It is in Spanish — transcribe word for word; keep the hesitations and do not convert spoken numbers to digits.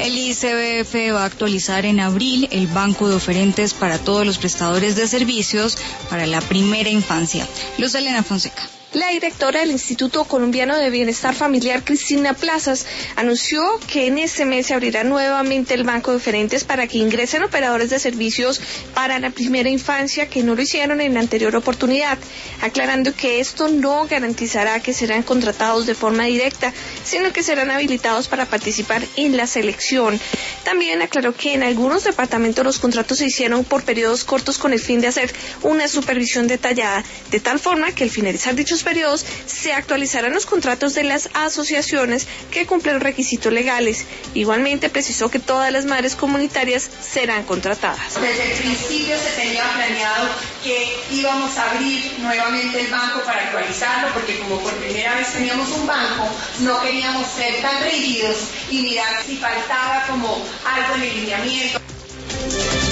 El I C B F va a actualizar en abril el banco de oferentes para todos los prestadores de servicios para la primera infancia. Luz Elena Fonseca. La directora del Instituto Colombiano de Bienestar Familiar, Cristina Plazas, anunció que en este mes se abrirá nuevamente el banco de oferentes para que ingresen operadores de servicios para la primera infancia que no lo hicieron en la anterior oportunidad, aclarando que esto no garantizará que serán contratados de forma directa, sino que serán habilitados para participar en la selección. También aclaró que en algunos departamentos los contratos se hicieron por periodos cortos con el fin de hacer una supervisión detallada, de tal forma que al finalizar dichos periodos se actualizarán los contratos de las asociaciones que cumplen requisitos legales. Igualmente precisó que todas las madres comunitarias serán contratadas. Desde el principio se tenía planeado que íbamos a abrir nuevamente el banco para actualizarlo, porque como por primera vez teníamos un banco, no queríamos ser tan rígidos y mirar si faltaba como algo en el lineamiento.